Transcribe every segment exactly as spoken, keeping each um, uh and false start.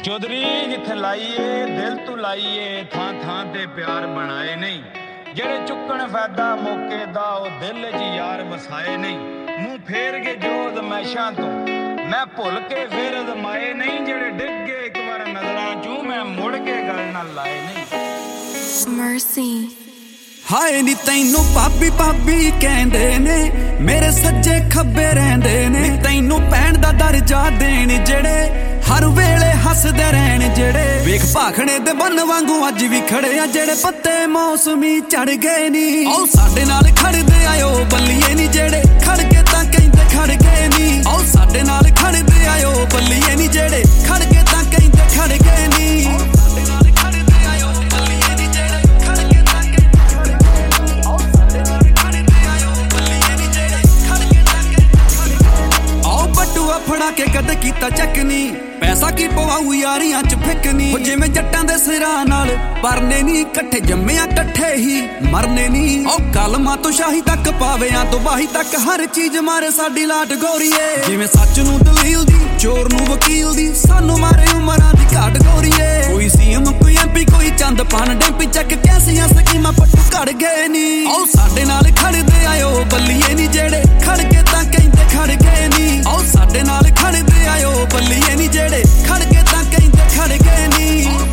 चौधरी जिथे लाइए दिल तू लाइए थां थां ते प्यार बनाए नहीं जेड़े चुकन फायदा मौके दा ओ दिल च यार वसाए नहीं मुंह फेर के जोद मैशां तो मैं भुल के फिर अजमाए नहीं जेड़े डिग गए एक बार नजरां चूं मैं मुड़ के गल ना लाए नहीं। Mercy हाय नी तैनू भाभी भाभी कहंदे ने मेरे सज्जे खब्बे रहंदे ने तैनू भैन दा दर्जा देण जेड़े हर वेले हसदे रहण जेड़े वेख भाखणे दे बन वांगू अज भी खड़े आ जेड़े पत्ते मौसमी चढ़ गए नी ओ साडे नाल खड़दे आयो बल्लिए नी जेड़े खड़ के तां कहंदे खड़ गए नी ओ साडे नाल खड़दे आयो बल्लिए नी जेड़े खड़ के तां कहंदे खड़ गए नी फड़ा के कद कीता चकनी पैसा की पवाऊ यारियां च फिकनी जिवें जट्टां दे सिरां नाल परने नी कट्ठे जम्मिया कट्ठे ही मरने नी ओ कलमां तो शाही तक पावियां तो बाही तक हर चीज मारे साडी लाट गोरीए जिवें सच नूं दलील दी चोर नूं वकील दी सानू मारे उमरां दी घाट गोरीए कोई सीएम कोई एमपी कोई चंद पान डेंपी चक कैसियां स्कीमां पट्टू घड़ गए नी ओ साडे नाल खड़दे आयो बल्लिए नी जेड़े खड़ के तां कहंदे खड़ गए नी ओ साडे नाल खड़दे आयो बल्लिए नी जेड़े खड़ के तां कहंदे खड़ गए नी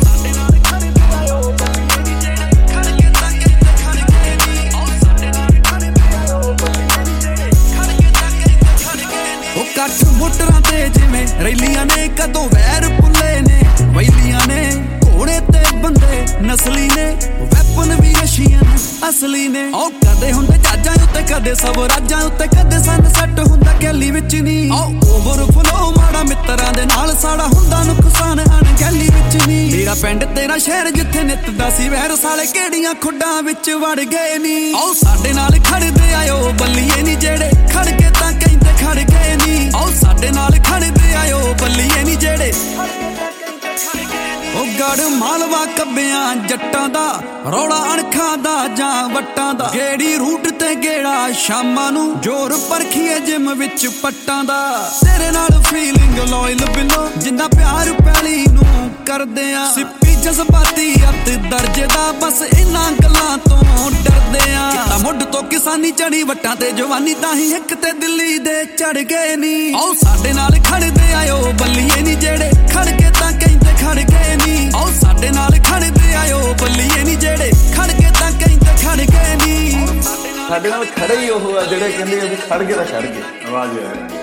कट मोटरां ते जिवें रैलियां ने कदों वैर पुल्ले ने वैलियां ने घोड़े ते बंदे नसली ने वैपन भी रशियन असली ने ओ कदे हुंदे जहाजां उत्ते कदे सब राजां उत्ते कदे सनसैट हुंदा गैली विच नी ओ ओवर फ्लो माड़ा मित्तरां दे नाल साड़ा हुंदा नुकसान अणगैली विच नी मेरा पिंड तेरा शहर जिथे नित दा सी वैर साले केड़ियां खुड्डां विच वड़ गए नी ओ साडे नाल खड़दे आयो बल्लिए नी जेड़े खड़ के तां कहंदे खड़ गए नी ओ साडे नाल खड़दे आयो बल्लिए नी जेड़े ओ गड़ मालवा कब्बियां जट्टां दा रौला अणखां दा जां वट्टां दा गेड़ी रूट ते गेड़ा शामां नूं जोर परखीए जिम विच पट्टां दा तेरे नाल फीलिंग लॉयल बिलो जिंदा प्यार पैली नूं करदे आ सिप्पी जज्बाती अत दर्जे दा बस इन्हां गल्लां तों डरदे आ किता मुੱਢ तो किसानी चढ़ी वट्टां ते जवानी ताही हिक ते दिल्ली दे चढ़ गए नी ओ साडे नाल खड़दे आयो बल्लिए नी जेड़े खड़ के तां कहंदे खड़ गए नी ओ साडे नाल खड़दे आयो बल्लिए नी जेड़े खड़ के तां कहंदे खड़ गए नी ਸਾਡੇ ਨਾਲ ਖੜੇ ਹੀ ਉਹ ਆ ਜਿਹੜੇ ਕਹਿੰਦੇ ਆ ਵੀ ਖੜ ਗਏ ਤਾਂ ਖੜ ਗਏ ਆਵਾਜ਼ ਆ